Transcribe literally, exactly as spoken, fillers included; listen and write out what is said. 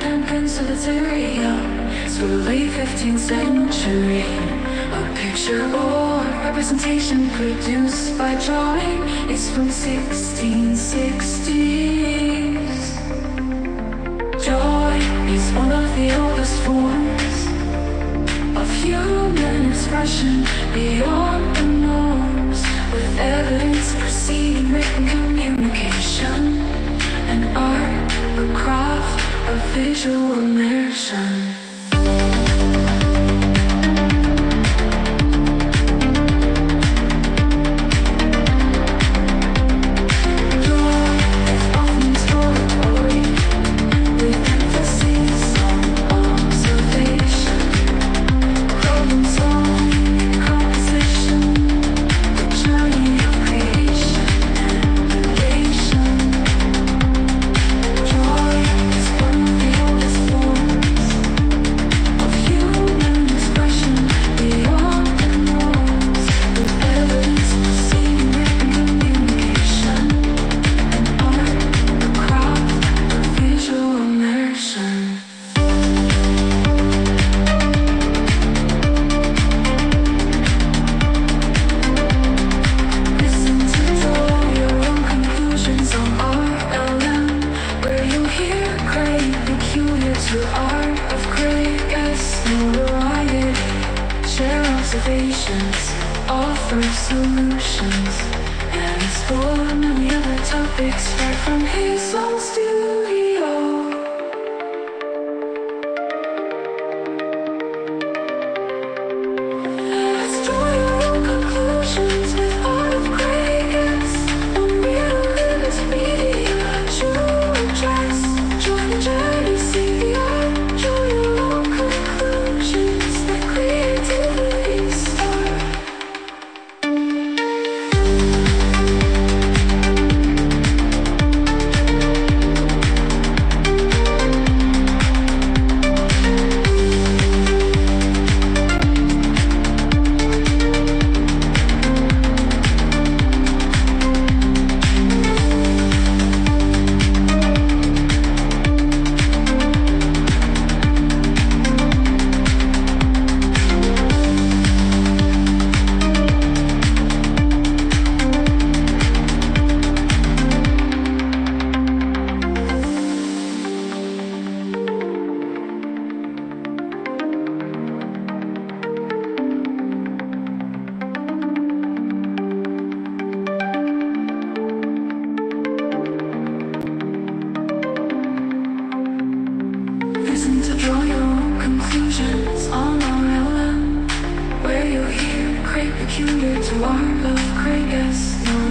and conservatoria, so late fifteenth century. A picture or representation produced by drawing is from sixteen sixties. Joy is one of the oldest forms of human expression beyond the norms, with evidence preceding written communication, an art, a craft, a visual immersion. Offer solutions and explore many other topics right from his own studio. Let's draw your own conclusions with Art of Greatness. Unreal media, true tracks. Join the journey, see the art. Draw your own conclusions. Let creativity start. Draw your own conclusions on R L M, where you'll hear great peculiar to art of great, yes, no